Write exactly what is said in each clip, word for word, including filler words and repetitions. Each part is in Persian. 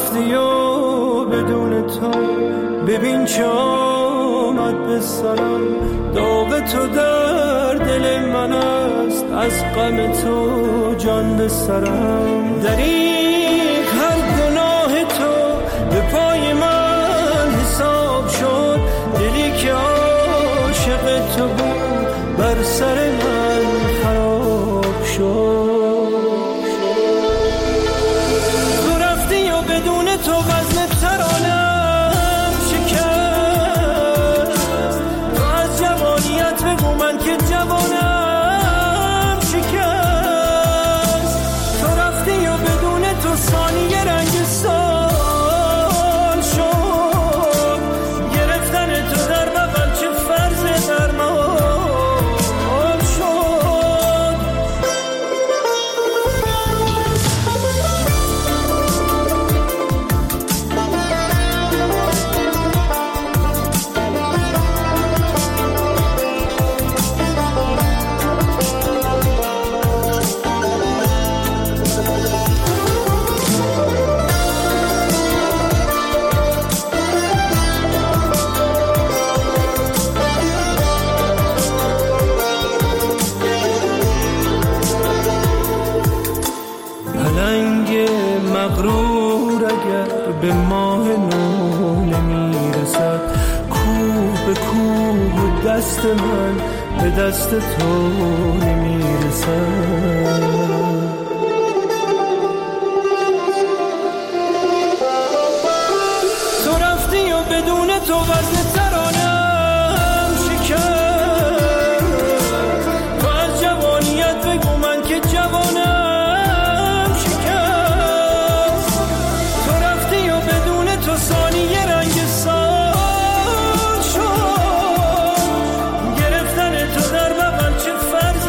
رفتی و بدون تو ببین چه آمد به سرم. داغ تو در دل من است، از غم تو جان به سرم. دریغ هر گناه تو به پای من حساب شد. دلی که عاشق تو بود بر سر من خراب شد. تو رفتی و بدون تو وزن ترانم شکست. تو از جوانیت بگو من که جوانم شکست. تو رفتی و بدون تو ثانیه رنگ سال شد. گرفتن تو در بغل چه فرض درمان شد. پلنگ مغرور اگر به ماه نو نمیرسد، کوه به کوه دست من به دست تو نمیرسد. تو رفتی و بدون تو وزن ترانم شکست. تو از جوانیت بگو من که جوانم شکست. تو رفتی و بدون تو ثانیه رنگ سال شد. گرفتن تو در بغل چه فرض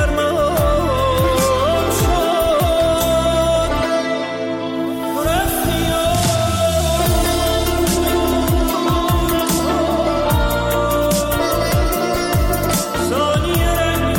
درمان شد. تو رفتی و ثانیه رنگ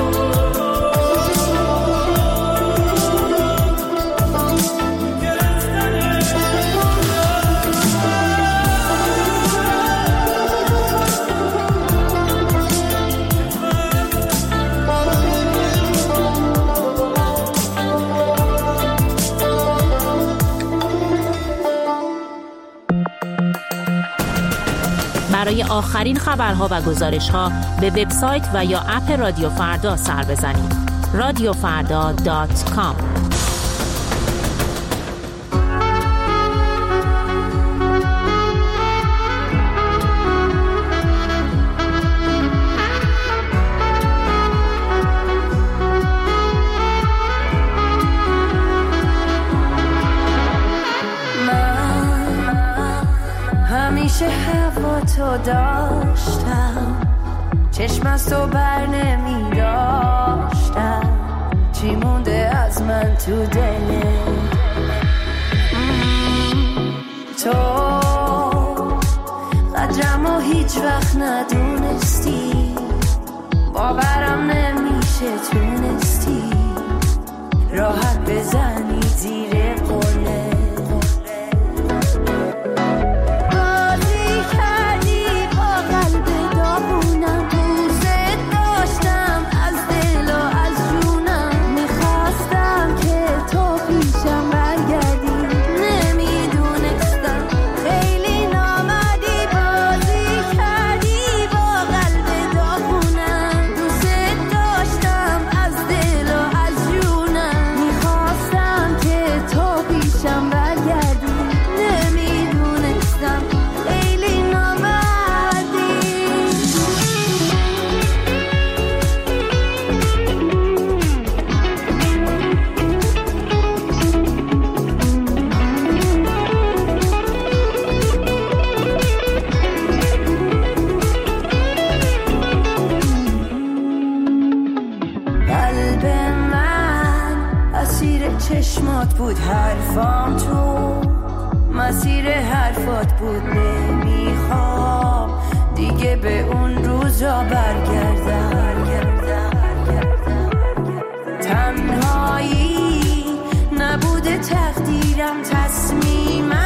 برای آخرین خبرها و گزارش‌ها به وبسایت و یا اپ رادیو فردا سر بزنید. رادیو فردا دات کام. همیشه هوا تو داشتم، چشم از تو بر نمی داشتم. چی مونده از من تو دل تو؟ قدرمو هیچ وقت ندونستی، باورم نمیشه تونستی راحت بزنی زیر قله. چشمات بود حرفام، تو مسیر حرفات بود. نمیخوام دیگه به اون روزا برگردم. تنهایی نبوده تقدیرم، تصمیمم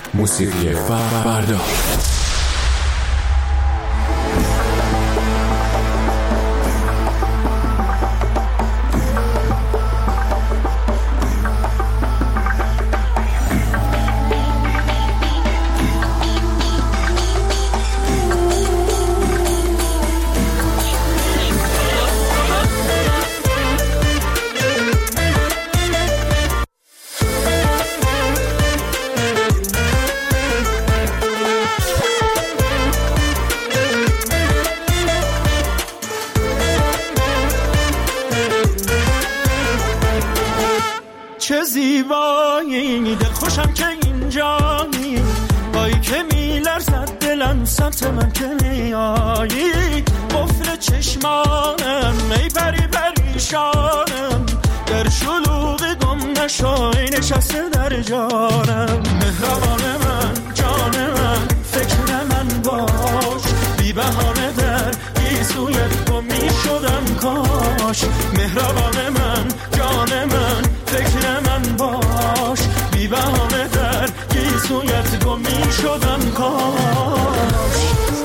موسیقی فردا. چه زیبایی دل خوشم که اینجایی، بایی که میلرزد دلم سمت من که میایی، قفل چشمانم ای پری پریشانم، در شلوغ گم نشای نشسته در جانم، مهربان من جان من فکر من باش، بی بهانه در گیسویت گم می شدم کاش، مهربان من جان من فکر من باش، بی بهانه در گیسویت گم می شدم کاش.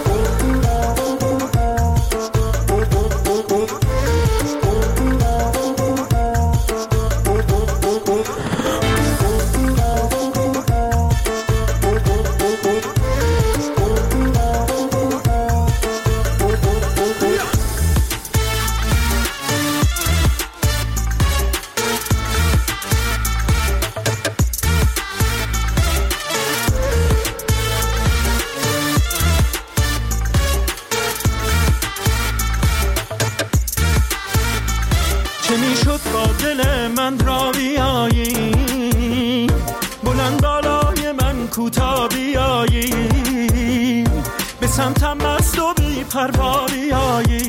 چه میشد با دل من را بیایی، بلند بالای من کوتا بیایی، به سمتم مست و بی پروا بیایی،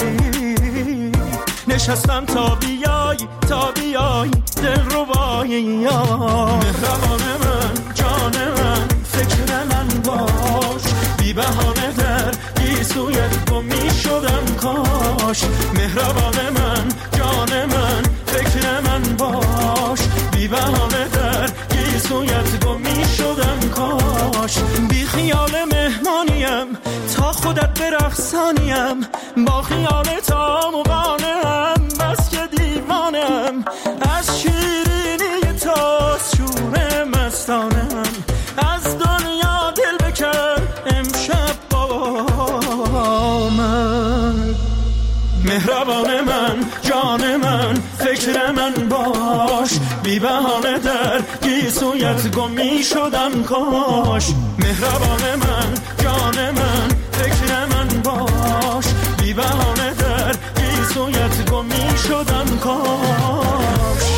نشستم تا بیایی تا بیایی دل ربایی، مهربان من جان من فکر من باش، بی بهانه در گیسویت گم می شدم کاش، مهربان من جان من فکر من باش، بی بهانه در گیسویت گم می شدم کاش، بی خیال مهمانیم تا خودت برقصانیم، با خیال تا مقانم بس که دیوانم، از شیرینی تا شور مستانم، از دنیا دل بکن امشب با من، مهربان من جان من فکر من باش، بی بهانه در گیسویت گم می شدم کاش، مهربان من جان من فکر من باش، بی بهانه در گیسویت گم می شدم کاش.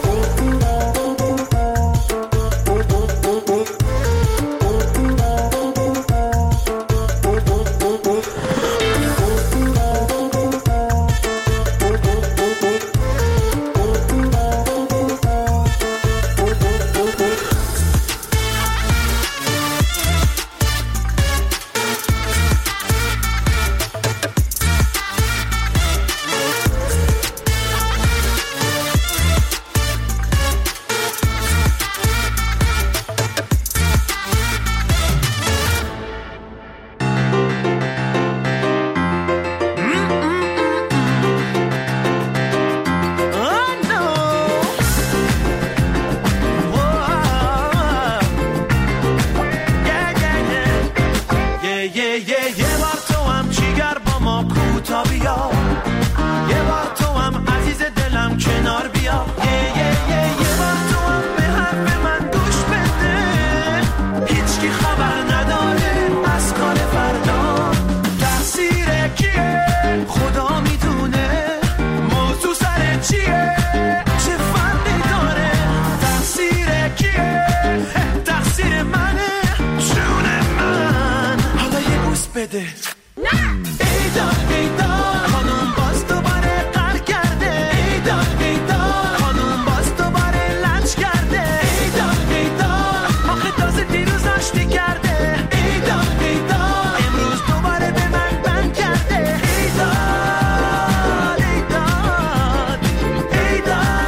بده ایدان ایدان خانوم باز دوباره قهر کرده، ایدان ایدان خانوم باز دوباره لنج کرده، ایدان ایدان آخه تازه دیروز آشتی کرده، ایدان ایدان امروز دوباره به من بند کرده، ایدان ایدان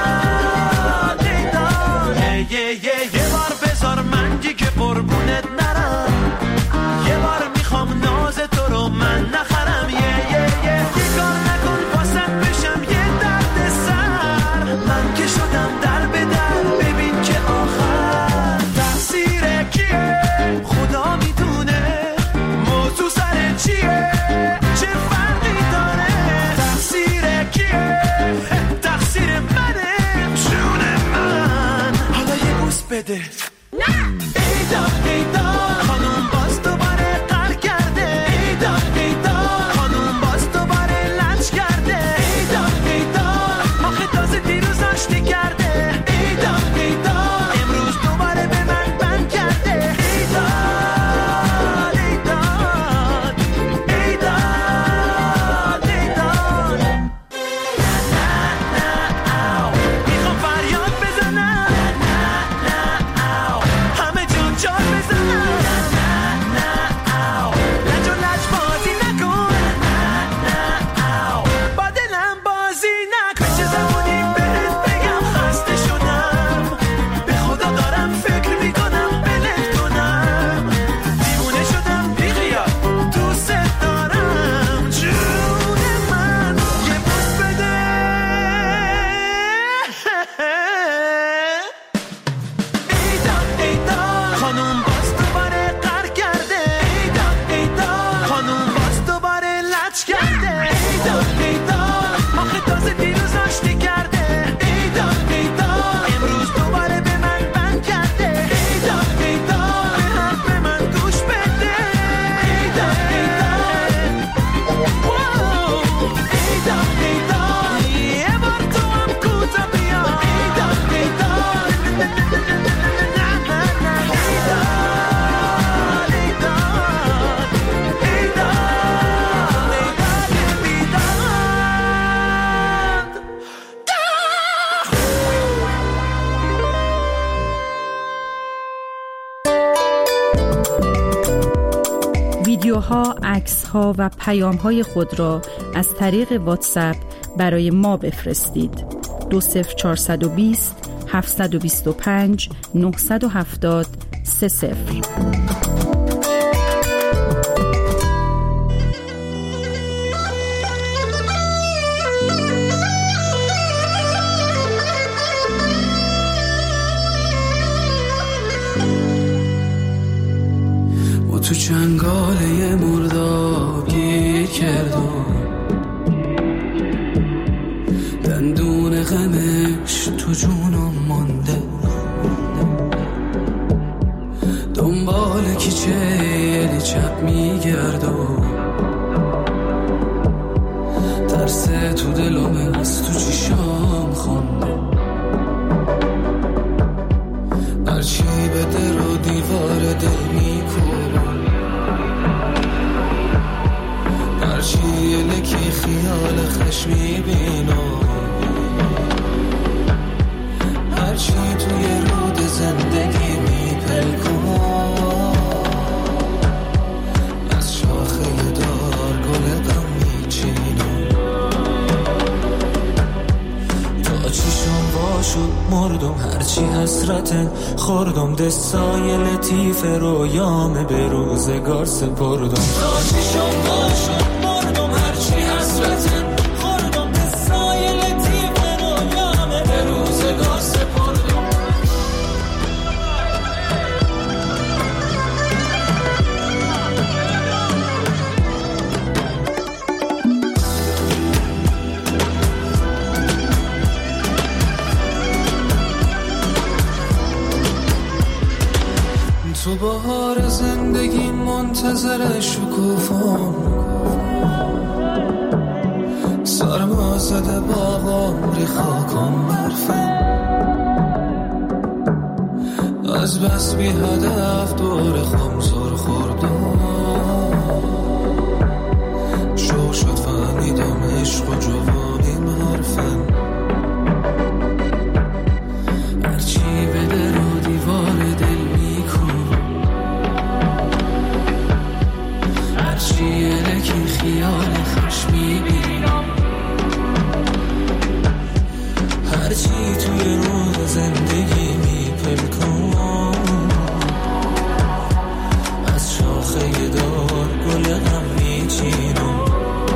ایدان ایدان یه یه یه بار بذار من دیگه قربونت نرم، ویدیوها، عکس‌ها و پیام‌های خود را از طریق واتساپ برای ما بفرستید. دو صفر چهارصد و بیست هفتصد و بیست و پنج نهصد و هفتاد سه صفر. تو چنگاله مرداب گیر کردم، دندون غمش تو جونم مانده، دنبال کیچه چپ میگردم، ترس تو دلم از تو چیشام خونده، هرچی به در و دیوار دل میکنم، هرچی یکی خیال خش میبینم، هرچی توی رود زندگی میپلکم، از شاخه دار گل غم میچینم، تا چیشم باشو مردم، هرچی حسرتن خوردم، دستای لطیف رویام به روزگار سپردم، تا چیشم باشو مردم، هرچی حسرتن خوردم، دستای لطیف رویام به روزگار سپردم. تو بهار زندگی منتظر شکوفام، سرما زده باغم ری خاکم برفم، از بس بی هدف دور خمزار خوردم، شو شد فهمیدم عشق و جوانیم حرفم، هرچی به در و دیوار دل میکنم، هرچی یکی خیال خوش میبینم، هرچی توی رود زندگی میپلکم، از شاخه دار گل غم میچینم،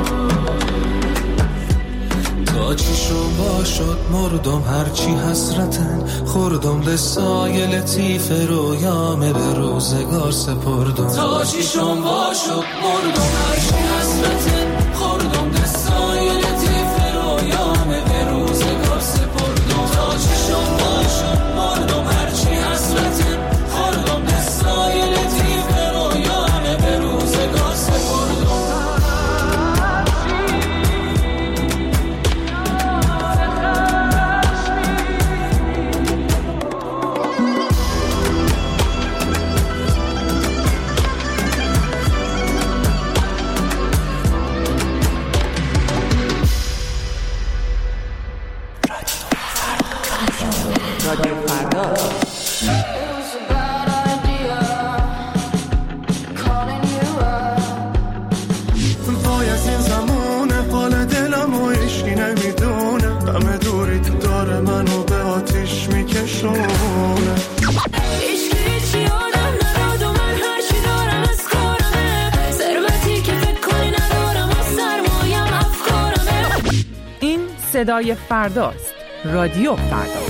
تا چیشم باشد مردم، هرچی حسرتن خوردم، دستای لطیف رویام به روزگار سپردم، تا چیشم باشد مردم، هرچی حسرتن خوردم، دستای لطیف رویام به روزگار سپردم، تا چیشم باشد مردم، هرچی حسرتن خوردم، دستای لطیف رویام به روزگار سپردم. رادیو فردا. وای از این زمونه حال دلم و عشقی نمیدونه، همه دوری تو داره منو به آتیش میکشونه، عشقی چی آدم نداد و من هرچی دارم از کارمه، ثروتی که فکر کنی ندارم و سرمایم افکارمه. این صدای فرداست. رادیو فردا.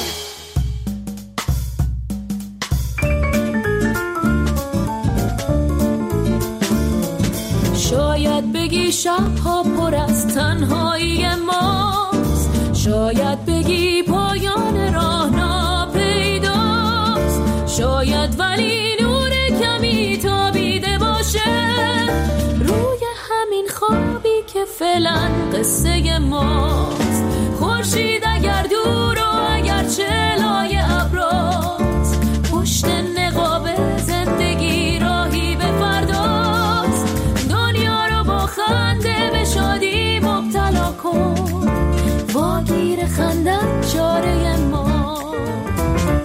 شاید بگی شبها پر از تنهایی ماست، شاید بگی پایان راه ناپیداست، شاید ولی نور کمی تابیده باشه روی همین خوابی که فعلا قصه ماست. خورشید اگر دور و اگر چلای ابراست، پشت نقاب زندگی راهی به فرداست. دنیا رو با خنده به شادی مبتلا کن، واگیر خندن چاره ما.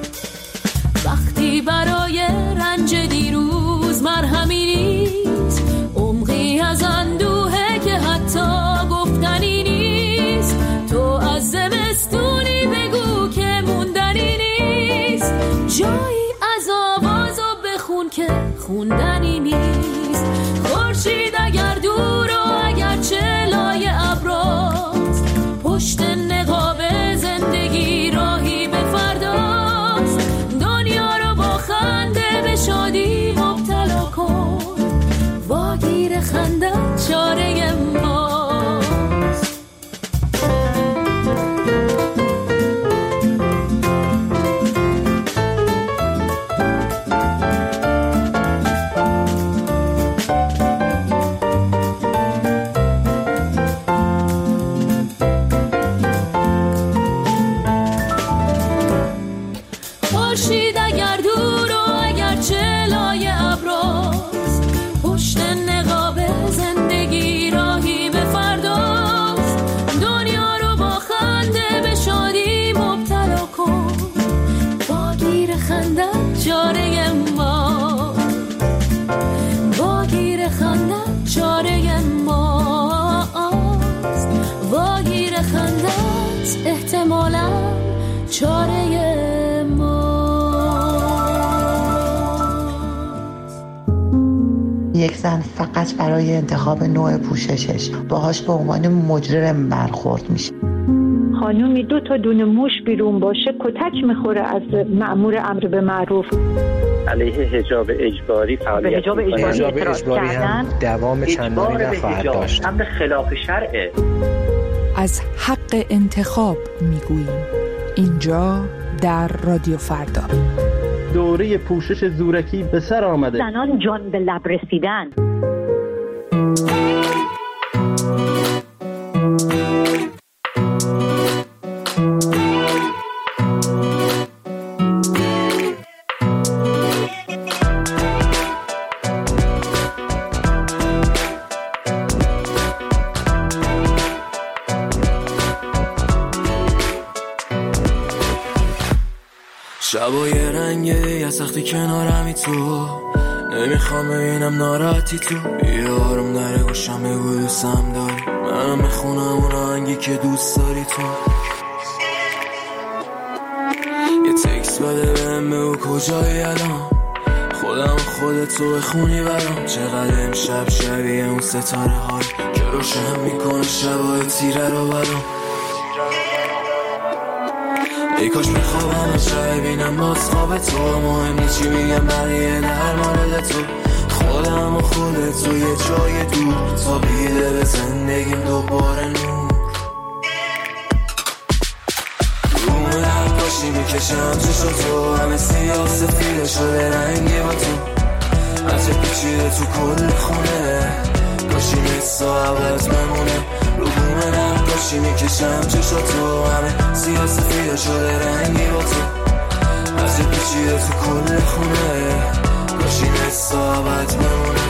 وقتی برای رنج دیروز مرهمی نیست، گفتنی نیست. خورشید اگر دور و اگر چه لای ابراست، پشت نقاب زندگی راهی به فرداست. دنیا رو با خنده به شادی مبتلا کن، واگیر خنده چاره ماست. خورشید اگر دور و اگر چه لای ابراست، پشت نقاب زندگی راهی به فرداست. دنیا رو با خنده به شادی مبتلا کن، واگیر خنده چاره ماست. واگیر خنده چاره ماست. واگیر خندت احتمالاً چاره یک زن فقط برای انتخاب نوع پوششش باهاش به عنوان مجرم برخورد میشه. خانومی دو تا دونه موش بیرون باشه کتک میخوره از مأمور امر به معروف. علیه حجاب اجباری فعالیت حجاب اجباری, حجاب اجباری هم دوام چندانی نخواهد داشت. امر خلاف شرعه. از حق انتخاب میگوییم اینجا در رادیو فردا. دوره پوشش زورکی به سر آمده. زنان جان به لب رسیدن. شبای رنگه یا سختی کنارمی تو، نمیخوام ببینم ناراحتی تو. یه آروم داره گوشم بگو دوستم داری، منم میخونم اون آهنگی که دوست داری تو. یه تکس بده بهم بگو کجایی الان، خودم خودتو بخونی برام. چقدر امشب شبیه اون ستاره های که روشن میکنه شبای تیره رو برام. ای کاش بخوابم از جای بینم باز خواب تو، مهم نیست چی میگم بقیه در مورد تو. خودم و خودت تو یه جای دور، تا بیده به زندگیم دوباره نور. روم نقاشی میکشم چشم تو، همه سیاه سفیده شده رنگی با تو. از چه پیچیده تو کل خونه، کاشی مثل عوض بمونه. روم نقاشی میکشم چشم تو، همه سیاه سفیده شده رنگی با تو. از چه پیچیده تو کل خونه، کاشی مثل عوض بمونه.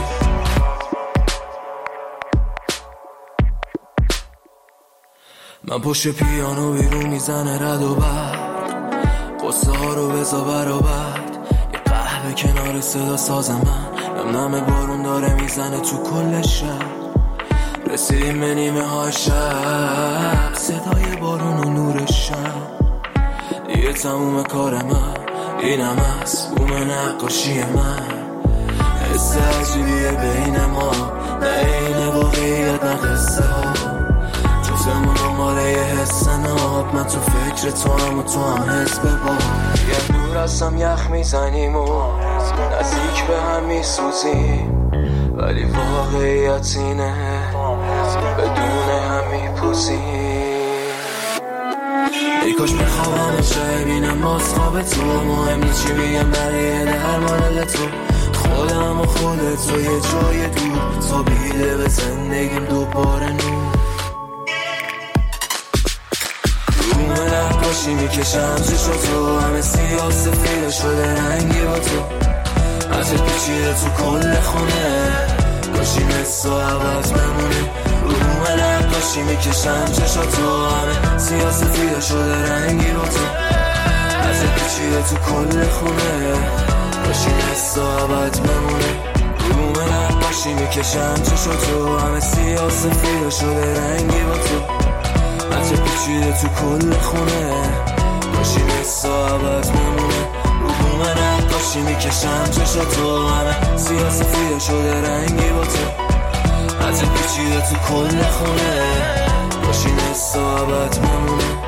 من پشت پیانو بیرون میزنه رد و برق، قصه ها رو بزا برابر. یه قهوه کنار صدا ساز من، نم نم بارون داره میزنه تو کل شب. رسیدیم به نیمه های شب، صدای بارون و نور شب. دیگه تموم کار من اینم هست، بوم نقاشی من. حس عجیبیه بین ما، نه این واقعیت نه قصه ها. جفتمون دنباله یه حس ناب، من تو فکر تو هم و تو هم حس به با. یه دور هستم یخ میزنیم و نزدیک به هم میسوزیم، ولی واقعیت اینه بدون هم میپوزیم. ای کاش بخوابم از جای بینم باز خواب تو، مهم نیست چی بگم بقیه در مورد تو. خودم و خودت تو یه جای دور، تا بیده به زندگیم دوباره نور. روم نقاشی میکشم چشم تو، همه سیاه سفیده شده رنگی با تو. از پیچیده تو کل خونه، کاشی مثل عوض بمونه. روم نقاشی میکشم چشم تو، همه سیاه سفیده شده رنگی با تو. از پیچیده تو کل خونه، کاشی مثل عوض بمونه. روم نقاشی میکشم چشم تو، همه سیاه سفیده شده رنگی با تو. از پیچیده تو کل خونه، کاشی مثل عوض بمونه. روم نقاشی خوشی میکشم چشاتو، همه سیاه سفیه شده رنگی با تو، از این پیچیده تو کل خونه باشی نصابت بمونه.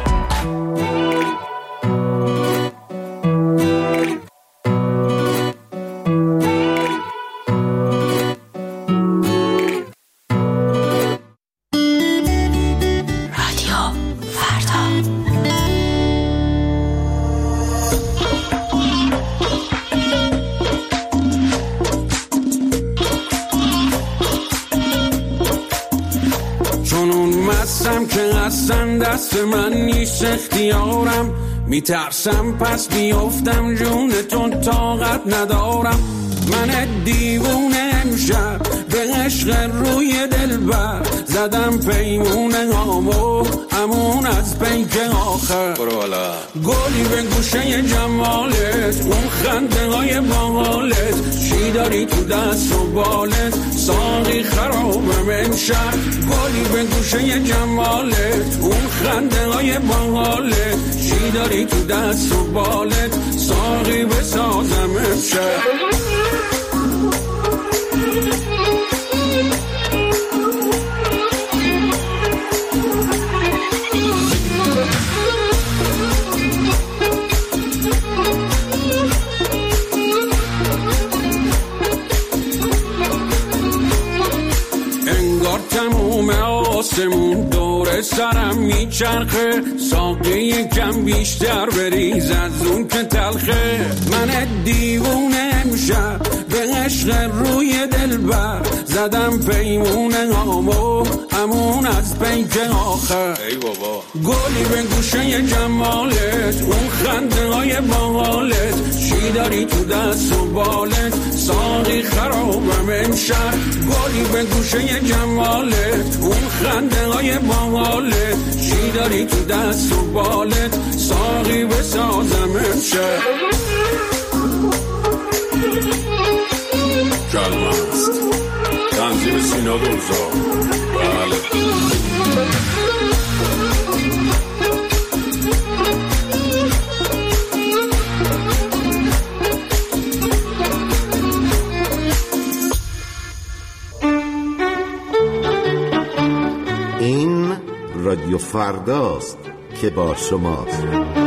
دست من نیست اختیارم، میترسم پس بیفتم جونتون طاقت ندارم. من دیوونه امشب به عشق روی دلبر زدم پیمونه هامو همون از پیک آخر. گلی به گوشه جمالت، اون خنده های باحالت، چی داری تو دست و بالت ساقی خرابم امشب. گلی به گوشه جمالت، اون خنده های باحالت، چی داری تو دست و بالت ساقی بسازم امشب. آسمون دور سرم میچرخه، ساقی کم بیشتر بریز از اون که تلخه. من دیوونه امشب به عشق روی دلبر زدم پیمونه هامو همون از پیک آخر. ای بابا گلی به گوشه جمالت، اون خنده های باحالت، چی داری تو دست و بالت ساقی خرابم امشب. گلی به گوشه جمالت، اون خنده های باحالت، چی داری تو دست و بالت ساقی بسازم امشب. کلمه است تنظیم سینا دوزا. بله این رادیو فرداست که با شماست.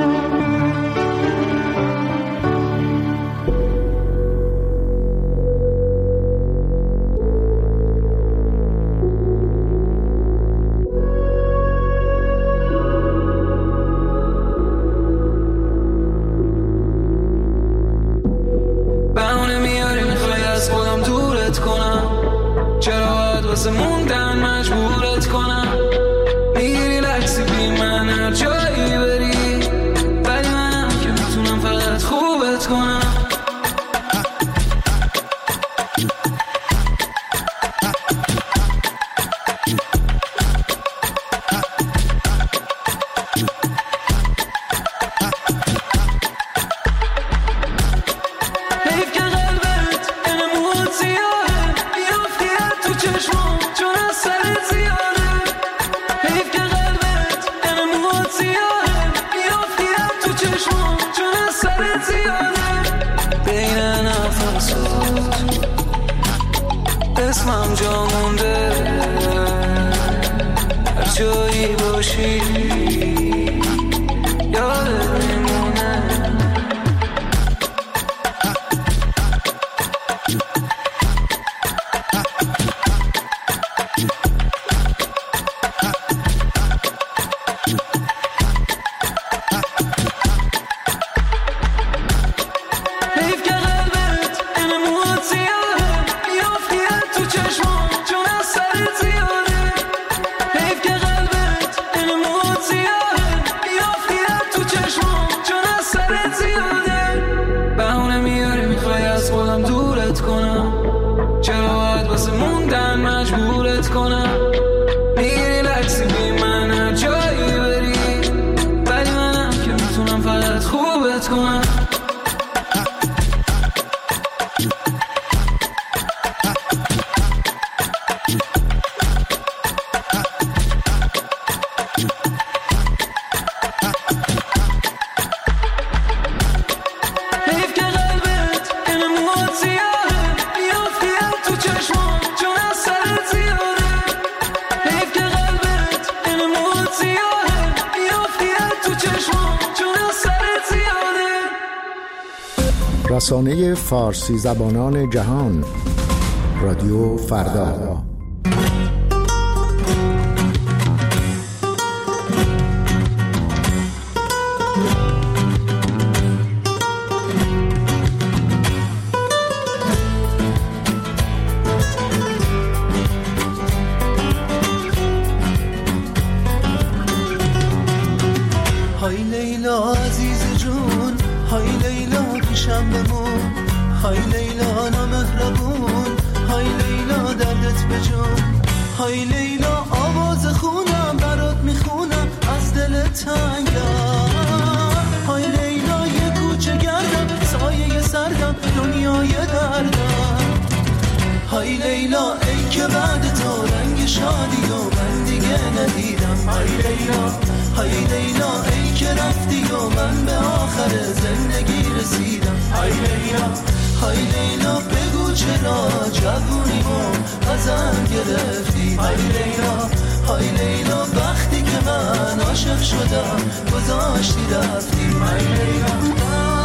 بهونه میاری میخوای از خودم دورت کنم، چرا باید واسه موندن مجبورت کنم؟ میگیری لحظی بی من هر جایی بری، ولی منم که میتونم فقط خوبت کنم. حیف که قلبت انمود زیاده، بیافتی تو چشمام چون از سرت زیاده. حیف که قلبت انمود زیاده، بیافتی تو چشمام چون از سرت زیاده. بین نفسات اسمم جا مونده، هر جایی باشی یادت میمونه. حیف که قلبت انمود زیاده، بیافتی تو چشمام چون از سرت زیاده. حیف که قلبت انمود زیاده، بیافتی تو چشمام چون از سرت زیاده. بهونه میاری میخوای از خودم دورت کنم، چرا باید واسه موندن مجبورت کنم؟ میگیری لحظی بی من هر جایی بری، ولی منم که میتونم فقط خوبت کنم. حیف که قلبت رسانه فارسی زبانان جهان، رادیو فردا. های لیلا عزیز جون، های لیلا پیشم بمون، های لیلا نامهربون، های لیلا دردت بجون، های لیلا آواز خونم برات میخونم از دل تنگم، های لیلا یه کوچه گردم سایه سردم دنیای دردم، های لیلا ای که بعد تو رنگ شادی و من دیگه ندیدم، های لیلا های لیلا ای که رفتی و من به آخر زندگی رسیدم، های لیلا های لیلا بگو چرا جوونیمو ازم گرفتی، های لیلا های لیلا وقتی که من عاشق شدم گذاشتی رفتی، های لیلا.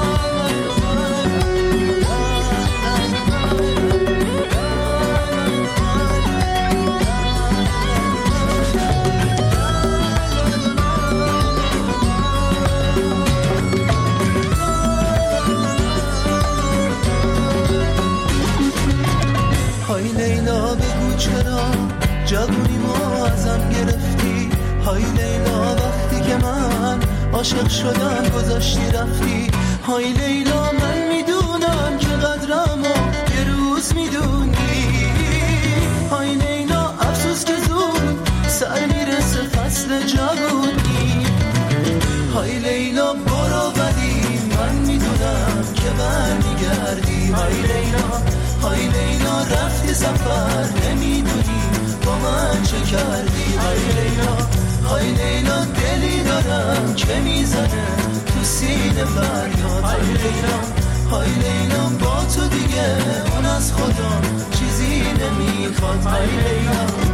های لیلا بگو چرا جوونیمو ازم گرفتی، های لیلا وقتی که من عاشق شدم گذاشتی رفتی، های لیلا من میدونم که قدرمو یه روز میدونی، های لیلا افسوس که زود سر میرسه فصل جوونی، های لیلا برو بدی من میدونم که برمیگردی، های لیلا های لیلا رفتی سفر نمیدونی با من چه کردی، های لیلا های لیلا دلی دارم که میزنه تو سینه فریاد، های لیلا های لیلا با تو دیگه اون از خدا چیزی نمیخواد، های لیلا.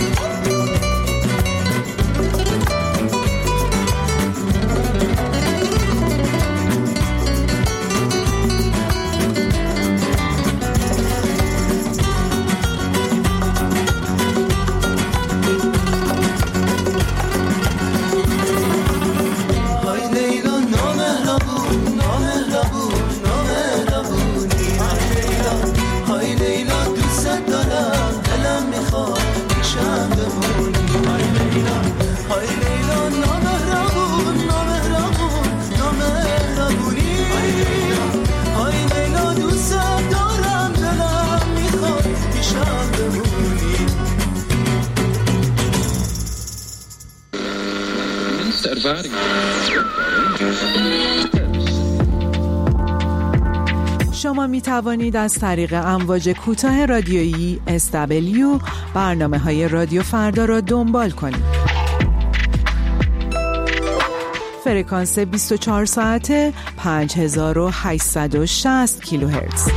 شما می توانید از طریق امواج کوتاه رادیویی اس دبلیو برنامه های رادیو فردا را دنبال کنید. فرکانس بیست و چهار ساعته پنج هزار و هشتصد و شصت کیلوهرتز.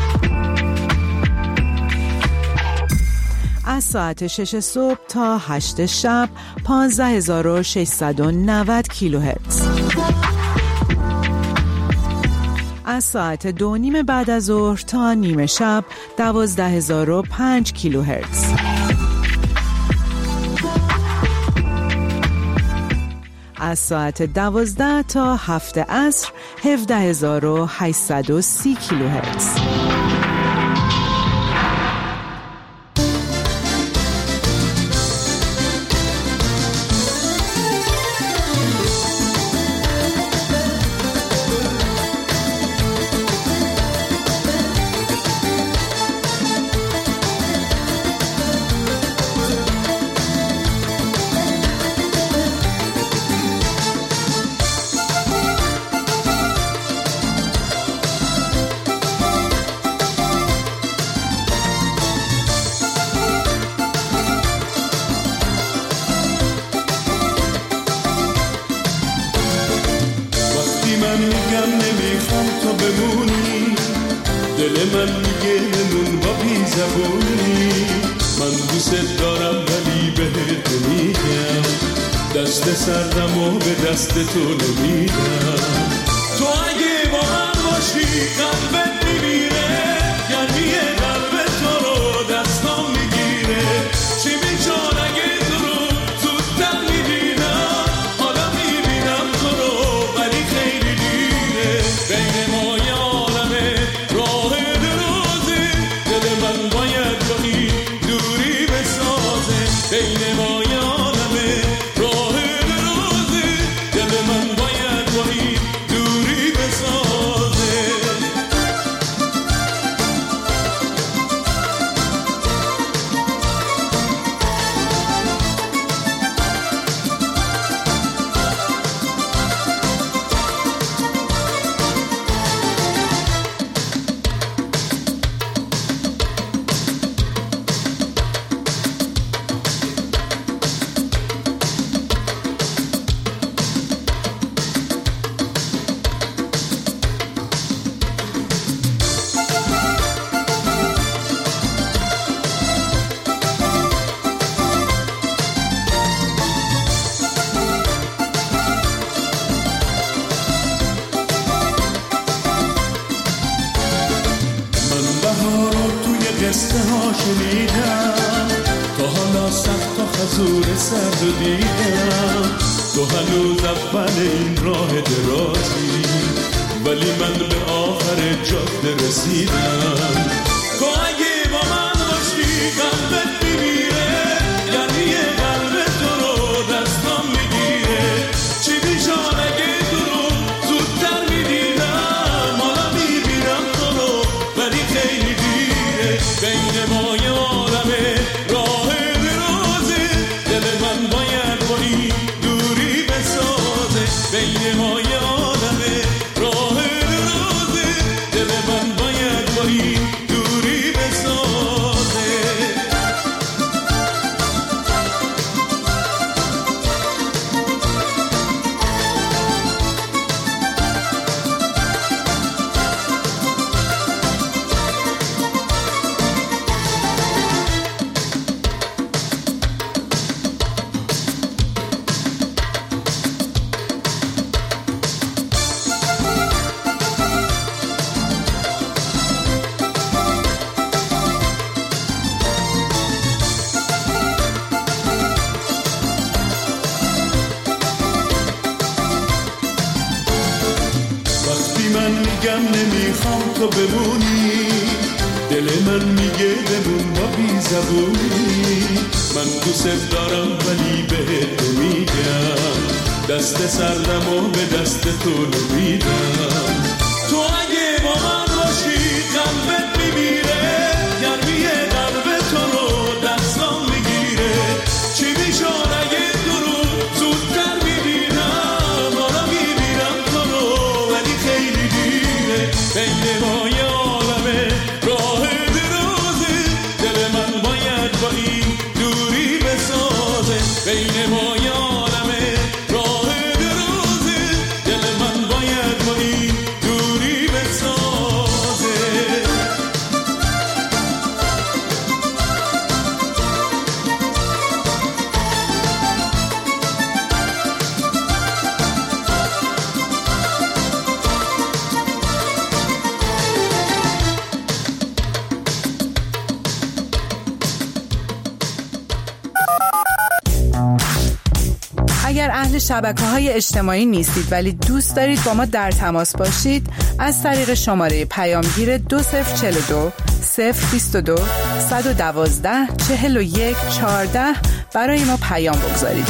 از ساعت شش صبح تا هشت شب پانزده هزار و ششصد و نود کیلوهرتز. از ساعت دو نیم بعد از ظهر تا نیمه شب دوازده هزار و پنج کیلوهرتز. از ساعت دوازده تا هفت عصر هفده هزار و هشتصد و سی کیلوهرتز. من میگه نمون با بی زبونی، من دوست دارم ولی بهت نمیگم، دست سردم و به دست تو نمیدم. تو اگه با من باشی قلبت میبینی ها شنیدم، تا حالا سخت و خزور سرد و دیدم. تو هنوز اول این راه درازی، ولی من به آخر جاده رسیدم. تو اگه با من باشی قلبت میمیره، یعنی قلب تو رو دستم میگیره. چی بیشان اگه تو رو زودتر میدیدم، حالا میبینم تو رو ولی خیلی دیره. بین ما یه عالمه راه درازه، دل من باید با این دوری بسازه. بین ما یه عالمه راه درازه، دل من باید با این دوری بسازه. من میگم نمیخوام تو بمونی، دل من میگه بمون با بی زبونی. من دوست دارم ولی بهت نمیگم، دست سردم و به دست تو نمیدم. تو اگه با من باشی قلبت میمیره، گرمی قلب تو رو دستم میگیره. چی میشان اگه تو رو زودتر میبینم، حالا میبینم تو رو ولی خیلی دیره. بین ما یه عالمه راه درازه، دل من باید با این دوری بسازه. بین ما یه عالمه راه درازه، دل من باید با این دوری بسازه. اگر اهل شبکه‌های اجتماعی نیستید ولی دوست دارید با ما در تماس باشید، از طریق شماره پیامگیر دو صفر چهل و دو صفر بیست و دو صد و دوازده چهل و یک چهارده برای ما پیام بگذارید.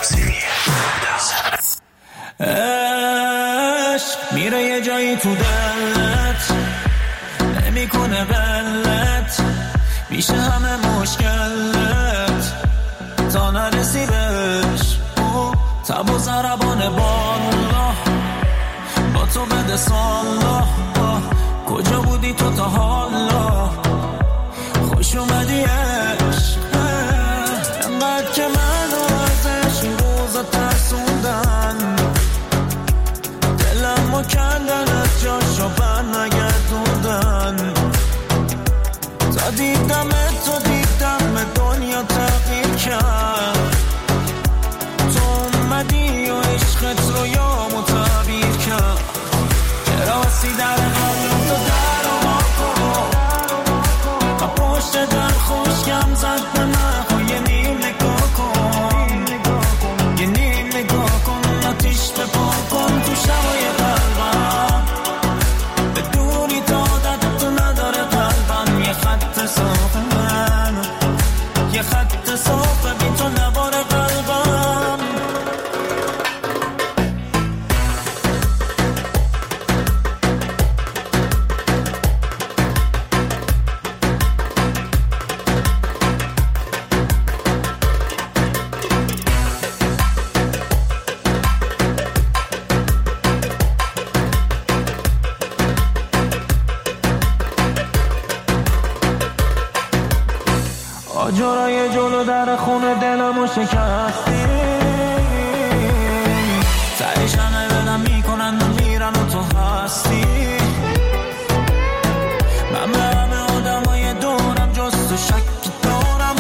عشق میره یه جایی تو دلت، نمیکنه بلت، میشه همه مشکلت تا نرسی بهش. تب و ضربان بالا با تو بده سالا، کجا بودی تو تا حالا؟ خوش اومدی عشق، انقدر که منو ازش این روزا ترسوندن، دلمو کندن از جاشو بر نگردوندن. تا دیدم تو دیدم دنیا تغییر کرد، و عشقت رو یامو تعبیر کرد. کراسی در قلب تو در و ما کن، و پشت در خوشگم زد به من. یه نیم نگاه کن، یه نیم نگاه کن، آتیش به پا کن تو شبای قلبم. بدونی تا عادت تو نداره قلبم، یه خط صاف من، یه خط صاف بی تو نباره قلبم. آجرای جلو در خونه دلمو شکستی، تایش همه بدم میکنن و میرن و تو هستی. من به همه آدم های دورم جز تو شکی دارم،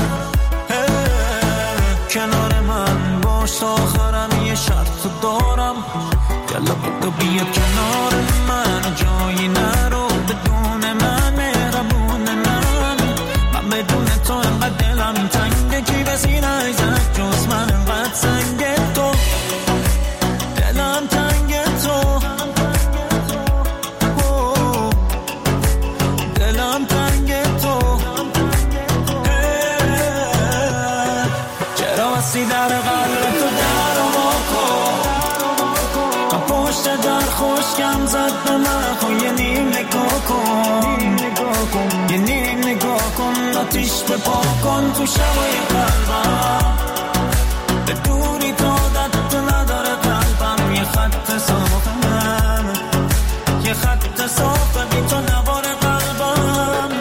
کنار من باش تا آخرم یه شرط دارم. گلا بگو بیا کنار من، جایی نرو بدون من، مهربون من. من به بدون تو انقدر دلم تنگه کی به سینه ایزد جز من انقدر سنگه تو دلم تنگه تو دلم تنگه تو چرا بستی در قلب تو در ما کن پشت در خوشگم زد به من خو یه نیم نگاه کن یه نیم نگاه کن آتیش به پا کن تو شبای قلبم به دوری تا دست نداره قلبم یه خط صافه من یه خط صافه بی تو نوار قلبم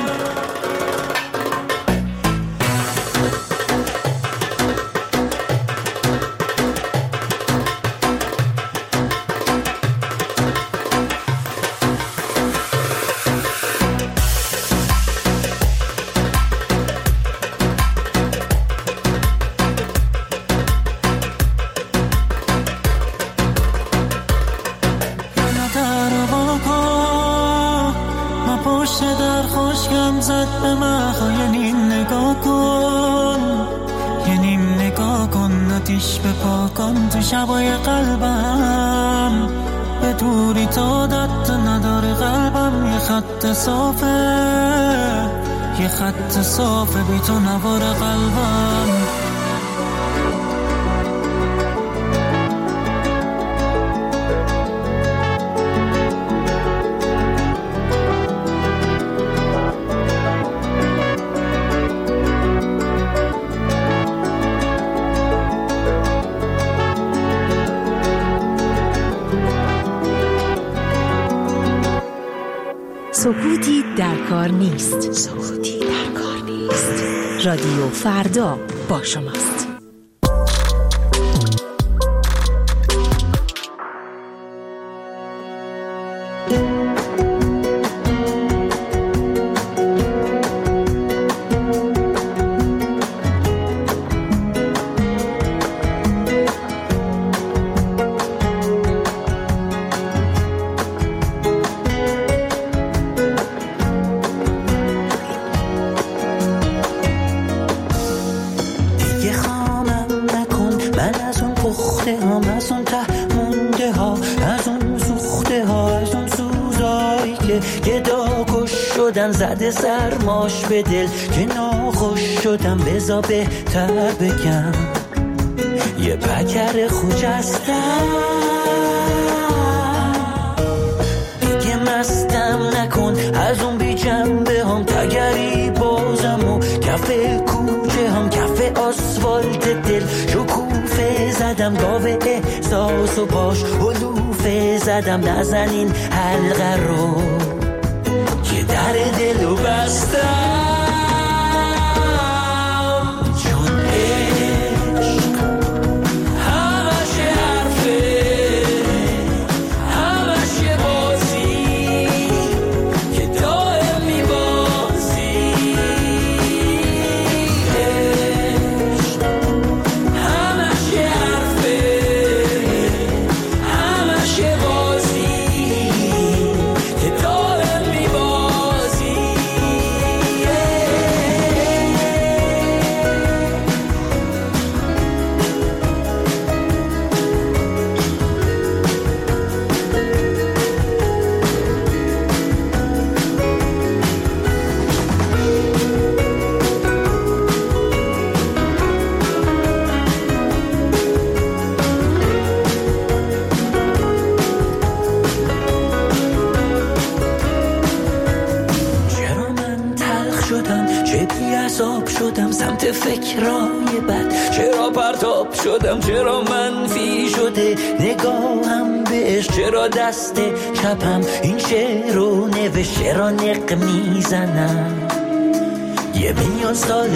شبای قلبم به دوری تا دست نداره قلبم یه خط صافه یه خط صافه بی تو نوار قلبم سکوتی در کار نیست. سکوتی در کار نیست. رادیو فردا با شماست. زده سرماش به دل که ناخوش شدم بزا بهتر بگم یه پکر خوجستم دیگه مستم نکن از اون بی جنبه هم تگری بازم و کف کوچه هم کف آسفالت دل شکوفه زدم گاوه احساس و باش علوفه زدم نزنین حلقه رو در دلو بستم چون عشق همش حرفه همش یه بازی که دائم میبازی عشق همش یه حرفه همش یه بازی که دائم میبازی شدم سمت فکرای بد چرا پرتاب شدم چرا منفی شده نگاهم بهش چرا دست چپم این شعر رو نوشت چرا نق میزنم یه میلیون سال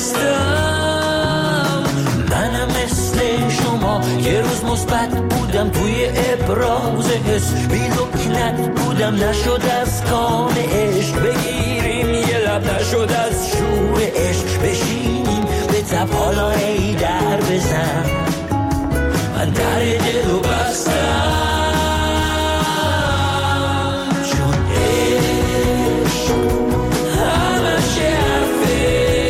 خستم منم مثل شما یه روز مثبت بودم توی ابراز حس بی لکنت بودم نشد از کام عشق بگیریم یه لب نشد از شور عشق بشینیم به تب حالا ای در بزن من در دلو بستم چون عشق همش حرفه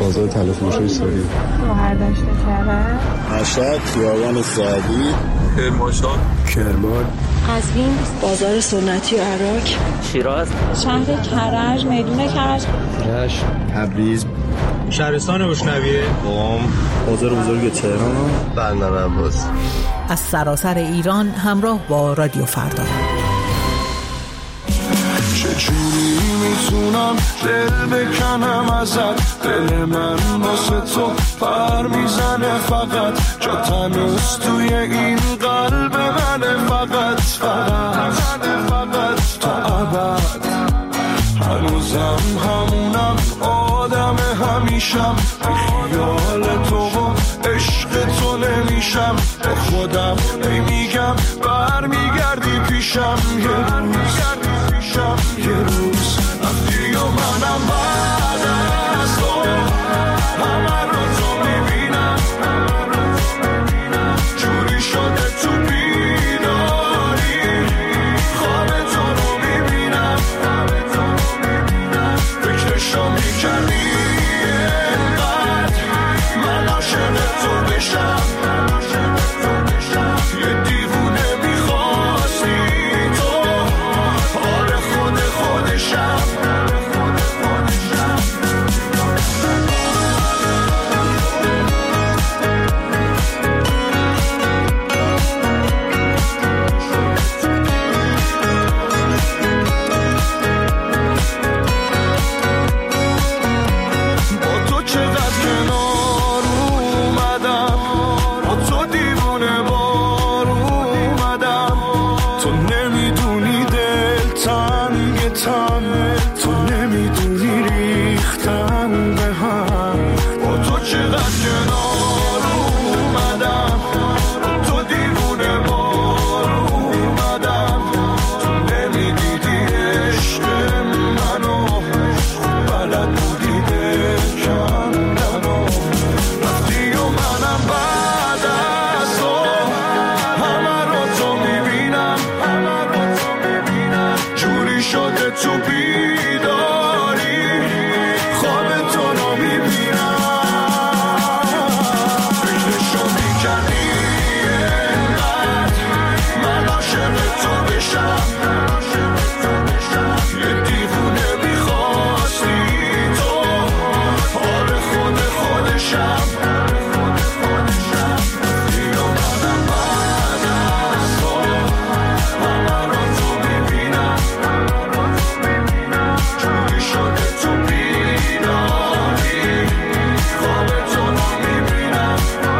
بازار طلا فروشی سوری. شهردشت کرد. مشهد خیابان سعدی. کرمانشاه. کرمان. قزوین بازار سنتی عراق. شیراز. شهر کرج میدون کرج. رشت. تبریز. شهرستان بشنویه. قم. بازار بزرگ تهران. بندر عباس. از سراسر ایران همراه با رادیو فردا. چجوری میتونم دل بکنم ازت، دل من واسه تو پر میزنه فقط، جا تنوز توی این قلب منه فقط فقط فقط تا ابد. هنوزم همونم آدم همیشم، بی خیال تو و عشق تو نمیشم، با خودم نمیگم برمیگردی پیشم یه روز یه روز رفتی و منم بعد از تو همه رو تو میبینم، جوری شده تو بیداری خواب تو رو میبینم، فکرشو میکردی اینقدر من عاشق تو بشم، یه دیوونه میخواستی تو، آره خود خودشم. با تو چقدر کنار اومدم، با تو دیوونه بار اومدم، تو نمیدونی دل تنگ تن، تو نمیدونی ریختن به هم، با تو چقدر کنار اومدم، با تو دیوونه بار اومدم، تو نمیدیدی عشق منو، بلد بودی دل کندنو، رفتی و منم بعد از تو همه رو تو میبینم، جوری شده تو بیداری خواب تو رو میبینم، فکرشو میکردی اینقدر من عاشق تو بشم، یه دیوونه میخواستی تو، آره خود خودشم. یا منم بعد از تو همه رو تو میبینم، جوری شده تو بیداری خواب تو رو میبینم،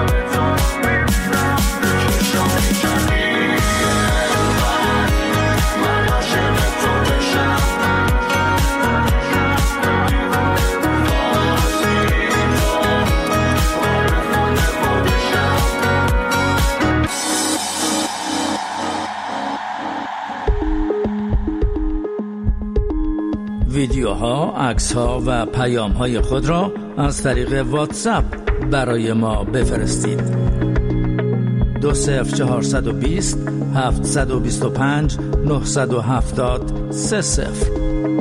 فکرشو میکردی اینقدر من عاشق تو بشم، ویدیوها، عکس‌ها و پیام‌های خود را از طریق واتساپ برای ما بفرستید. دو صفر چهارصد و بیست هفتصد و بیست و پنج نهصد و هفتاد سه صفر.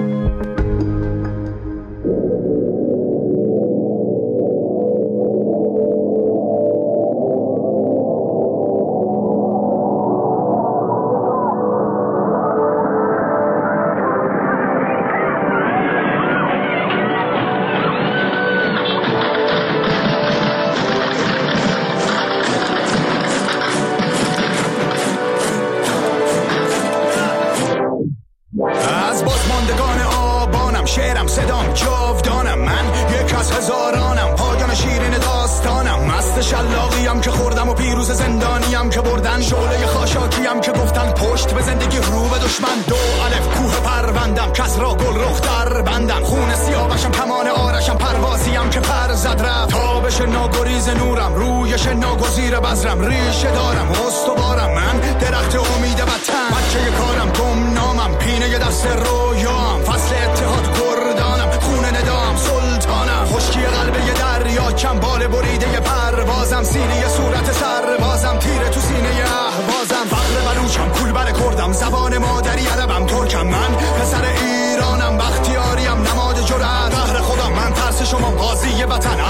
از بازماندگان آبانم، شعرم صدام جاودانم، من یک از هزارانم، پایان شیرین داستانم، مست شلاقیم که خوردم و پیروز زندانیم که بردن، شعله خاشاکیم که گفتن پشت به زندگی رو به دشمن، دو الف کوه پروندم، کس را گل رخ در بندم، خون سیاوشم کمان آرشم، پروازیم که پر زد رفت، تابش ناگریز نورم، رویش ناگزیر بذرم، ریشه دارم استوارم، من درخت امید وطن، بچه کارم گمنامم، پینه دست رویام، فصل اتحاد کردانم، خون ندام سلطانم، خشکی قلب یه دریا، کم بال بریده پروازم، سینه صورت سربازم، تیره تو سینه اهوازم، فقر بلوچم، کولبر کردم، زبان مادری عربم، ترکم، من پسر ایرانم، بختیاریم، نماد جرأت، قهر خودم، من ترس شما، قاضی وطن،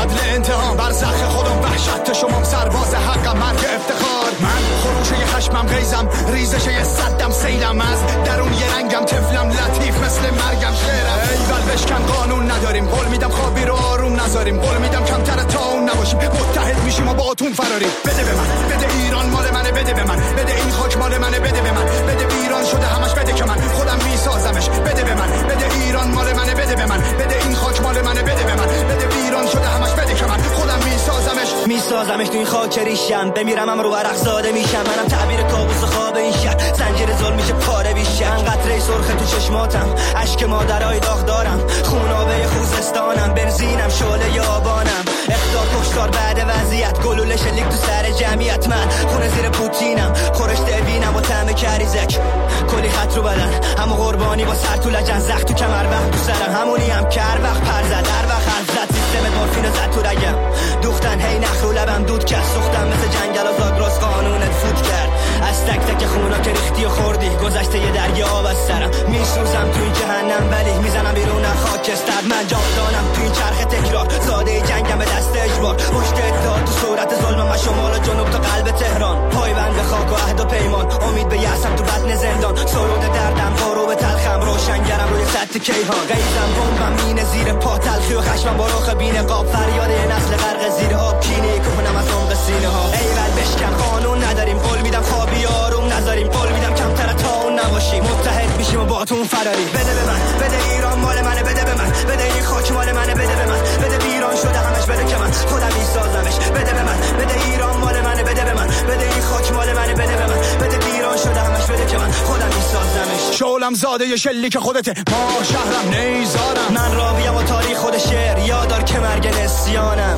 شمام سرباز حقم مرگ افتخار. من خروشه ی خشمم غیزم ریزش ی صدم سیلم از درون یه رنگم طفلم لطیف مثل مرگم شعرم. ایول بشکن قانون نداریم قول میدم خوابی رو آروم نذاریم قول میدم کمتر تا اون نباشیم متحد میشیم و با اتون فراریم. بده به من بده ایران مال منه بده به من بده این خاک مال منه بده به من بده ایران شده همش بده که من خودم میسازمش بده به من بده ایران مال منه بده به من بده این خاک مال منه بده به من بده ایران شده همش بده که من خودم میسازمش میسازمش تو این خاک ریشم بمیرم هم رو ورق زاده میشم منم تعبیر کابوس خواب این شهر زنجیر ظلم میشه پاره بیشه قطره سرخ تو چشماتم اشک مادرای داغ دارم خونابه خوزستانم بنزینم شعله آبانم اختار کشتار بعد وضعیت گلوله شلیک تو سر جمعیت من خونه زیر پوتینم خورش دوینم با طعم کریزک کلی خط رو بدن همو قربانی با سر تو لجن زخ تو کمر وقت تو سرم همونی هم کر وقت پر زد در وقت حرف زد سیستم مورفین زد تو رگم دوختن هی نخ رو لبم دود کرد سوختم مثل جنگل آزاد راست قانونت فوت کرد از تک تک خونا که ریختی و خوردی گذشته یه دریا آب از سرم میسوزم تو این جهنم ولی میزنم بیرون خاکستر من جاودانم تو این چرخ تکرار زاده جنگم به دست اجبار پشت اتحاد تو صورت ظلمم و شمال و جنوب تا قلب تهران پایبند به خاک و عهد و پیمان امید به یأسم تو بطن زندان سرود دردم بارو به تلخم روشنگرم روی سطح کیهان غیظم بمبم مینه زیر پا تلخی و خشمم با رخ بین قاب فریاد یه نسل غرق زیر آب کینه کنم از عمق سینه ها ایول بشکن قانون نداریم قول میدم خوابی آروم نذاریم قول میدم کمتر تا اون نباشیم متحد میشیم و با تو فراری بده به من بده ایران مال منه بده به من بده این خاک مال منه بده به من بده ایران شده همش بده که من خودم میسازمش بده به من بده ایران مال منه بده به من بده این خاک مال منه بده به من بده ایران شده همش بده که من خودم میسازمش شعلم زاده ی شلیک خودته ما شهرم نیزارم من راویم و تاریخ خود شعر یادار که مرگ نسیانم